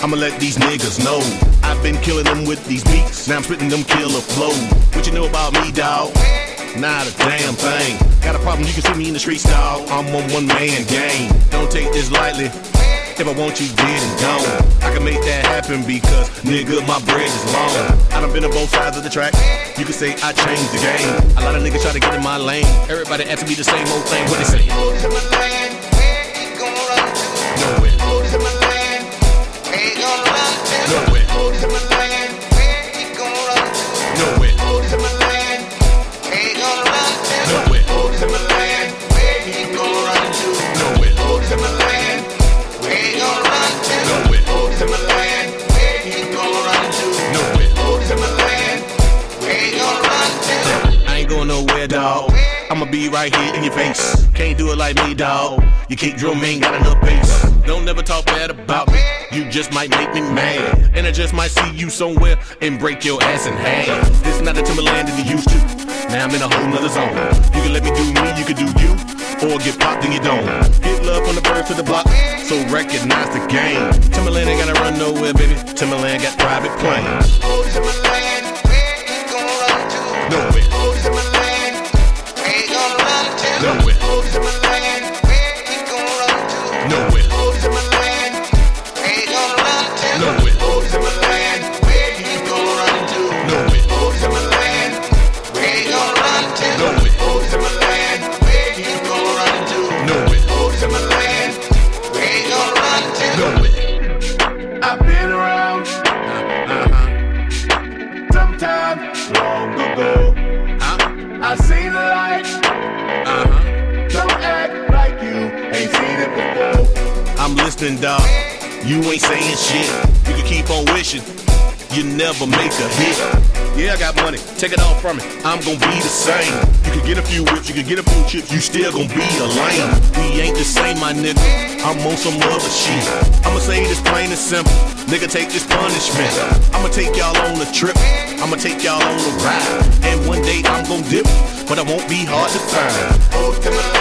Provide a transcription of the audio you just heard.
I'ma let these niggas know. I've been killing them with these beats, now I'm spitting them killer flows. What you know about me, dawg? Not a damn thing. Got a problem, you can see me in the streets, dawg. I'm on one man game. Don't take this lightly. If I want you dead and gone, I can make that happen because, nigga, my bread is long. I done been on both sides of the track. You can say I changed the game. A lot of niggas try to get in my lane. Everybody asking me the same old thing. What they say? Go to my land, where you gonna run to? Nowhere. Go to my land, where you gonna run to? Nowhere. Go to my land, where you gonna run to? Nowhere. Go to my land, where you gonna run to? Nowhere. Go to my land, where you gonna run to? Nowhere. Go to my land, where you gonna run to? Nowhere. Go to my land, where you gonna run to? Nowhere. Go to my land, where you gonna run to? I ain't going nowhere, dawg. I'ma be right here in your face. Can't do it like me, dawg. You kick drum, ain't got enough bass. Don't never talk bad about me. You just might make me mad. And I just might see you somewhere and break your ass in half. This is not the Timberland that you used to. Now I'm in a whole nother zone. You can let me do me, you can do you. Or get popped and you don't. Get love from the birds to the block. So recognize the game. Timberland ain't gotta run nowhere, baby. Timberland got private planes. Go to my land, where you gonna run to? Nowhere. Go to my land, where you gonna run to? Nowhere. Go to my land, where you gonna run to? Nowhere. Go to my land, where you gonna run to? Nowhere. Go to my land, where you gonna run to? Nowhere. Go to my land, where you gonna run to? Nowhere. Go to my land, where you gonna run to? Nowhere. Go to my land, where you gonna run to? Nowhere. I've been around sometime long ago. I seen the light. Don't act like you ain't seen it before. I'm listening, dawg. You ain't saying shit. You can keep on wishing. You never make a hit. Yeah, I got money. Take it all from me. I'm gonna be the same. You can get a few whips, you can get a few chips. You still gonna be a lame. We ain't the same, my nigga. I'm on some other shit. I'ma say this plain and simple. Nigga, take this punishment. I'ma take y'all on a trip. I'ma take y'all on a ride. And one day I'm gonna dip, but I won't be hard to find. Go to my